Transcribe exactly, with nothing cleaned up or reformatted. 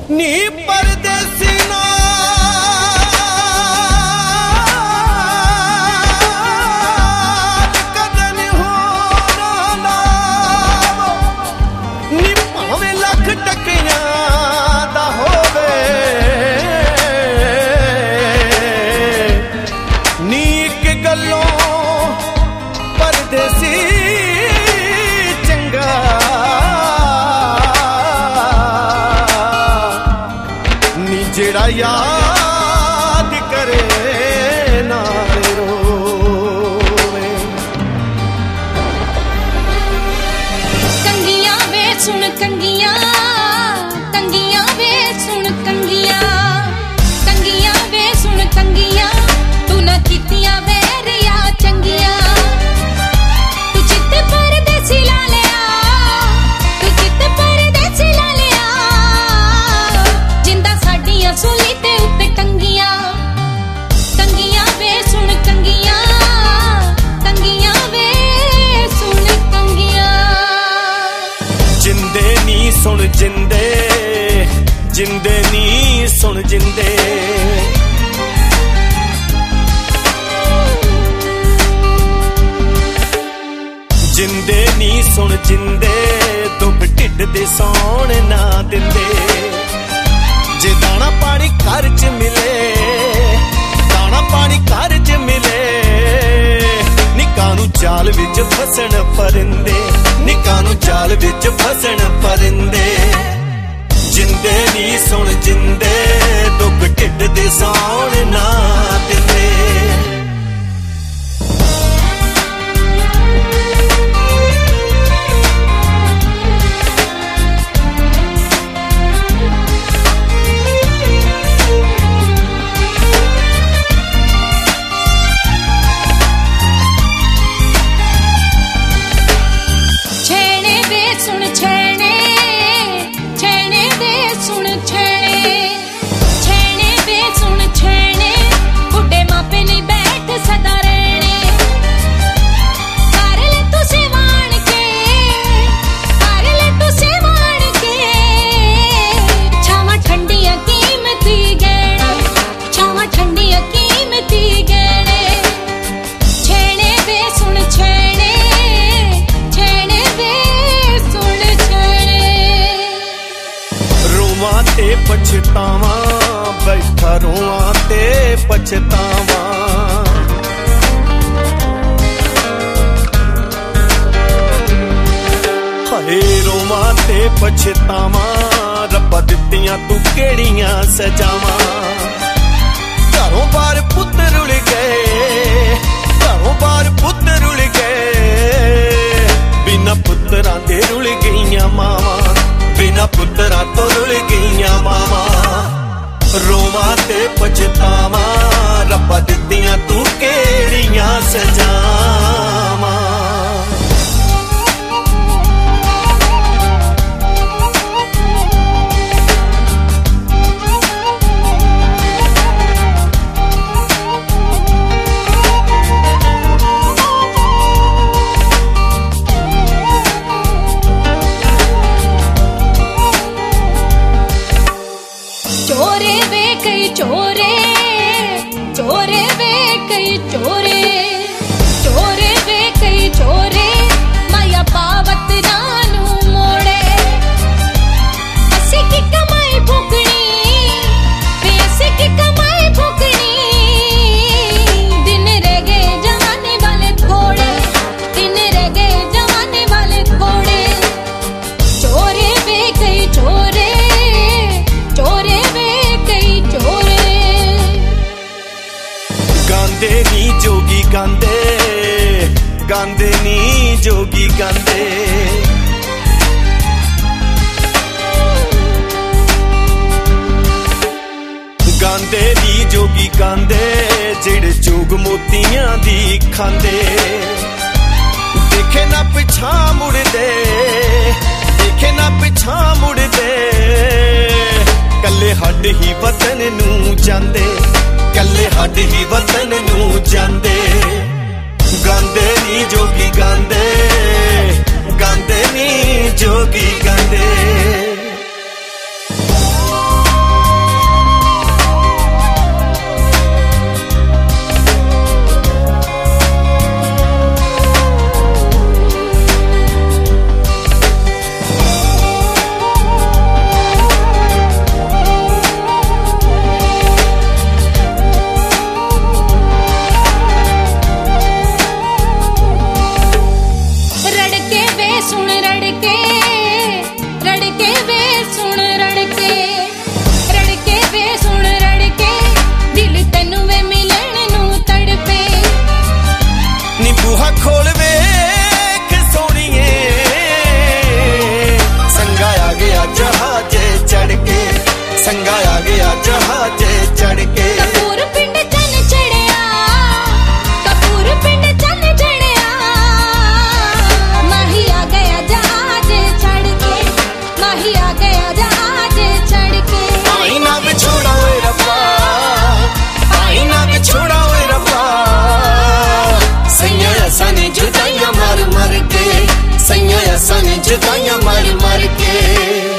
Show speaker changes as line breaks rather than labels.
नी परदेसी ना कदन होना नी भावें लख टकिया दा होवे नी एक गल्लों परदेसी चंगा जेड़ा याद करे नाल रोवे।
कंगियां वे सुन कंगियां कंगियां वे सुन कंगियां कंगियां वे सुन कंगियां तू ना कीतियां वेरिया चंगियां तू चित्त परदेसी ला लिया तू चित्त परदेसी ला लिया जिंदा साडियां सूली ते उत्ते कंगियां कंगियां वे सुन कंगियां कंगियां वे सुन कंगियां
जिंदे नी सुन जिंदे जिंदे नी सुन जिंदे जिंदे नी सुन जिंदे दुख ढिड दे सौण ना दिंदे जे दाना पानी घर च मिले दाना पानी घर च मिले निकानू चाल विच फसन परिंदे निकानू चाल विच फसन परिंदे जिंदे नी सुन जिंदे दुख ढिड दे सौण ना दिंदे। पछतावा बैठा रोआ ते पछतावा हाय रोआ ते पछतावा रब्बा दित्तियां तू केड़ियां सजावां घरों बाहर पुत्तर रुल गए घरों बाहर पुत्तर रुल गए बिना पुत्तरां दे रुल गईयां मावां बिना पुत्तरा तो रुल गईयां मावा रोवा ते पछतावा रब्बा दित्तियां तू केड़ियां सजावां।
चोरे वे कई चोरे चोरे वे कई चोरे चोरे वे कई चोरे माया पावत नानू मोड़े असी की कमाई भुगनी वे असी की कमाई भुगनी दिन रह गए जवानी वाले थोड़े दिन रह गए जवानी वाले थोड़े चोरे वे कई चोरे चोरे वे कई चोरे
गांदे नी जोगी गांदे गांदे नी जोगी गांदे गांदे नी जोगी गांदे जेड़े जोग मोतियां दी खांदे देखे ना पिछा मुड़दे देखे ना पिछा मुड़दे कल्ले हड ही वतन नू जांदे कल्ले हड ही वतन नू जांदे गांदे नी जोगी गांदे गांदे नी जोगी गांदे। मर मर के।